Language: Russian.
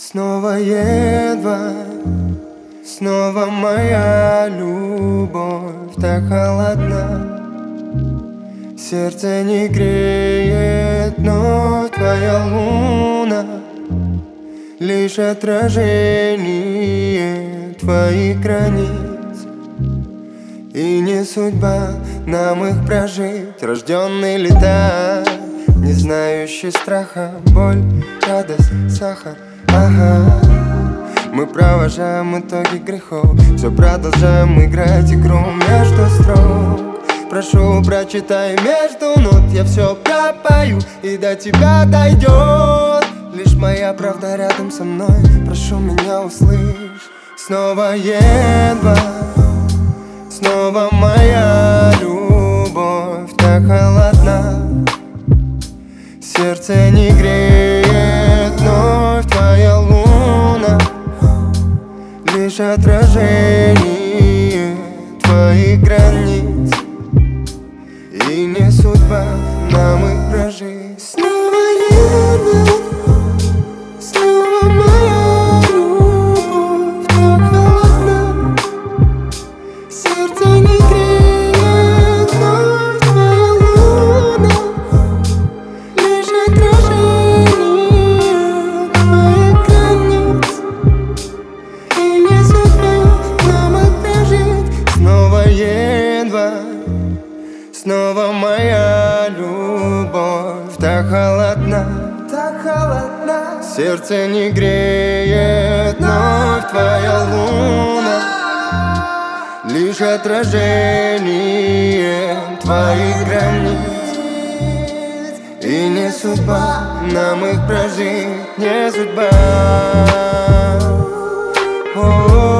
Снова январь, снова моя любовь так холодна. Сердце не греет, но твоя луна лишь отражение твоих границ. И не судьба нам их прожить, рожденные лета, не знающие страха, боль, радость, сахар. Ага. Мы провожаем итоги грехов, все продолжаем играть игру между строк. Прошу, прочитай между нот, я все пропою, и до тебя дойдет лишь моя правда рядом со мной. Прошу, меня услышь. Снова январь, снова моя любовь так холодна. Сердце не греет, но твоя луна лишь отражение твоих границ. И не судьба нам их прожить. Снова январь, снова моя любовь так холодна. Сердце не греет, но твоя луна лишь отражение твоих границ. И не судьба нам их прожить. Снова январь, снова моя любовь так холодна, так холодна. Сердце не греет, но твоя луна лишь отражение твоих границ. И не судьба нам их прожить, не судьба.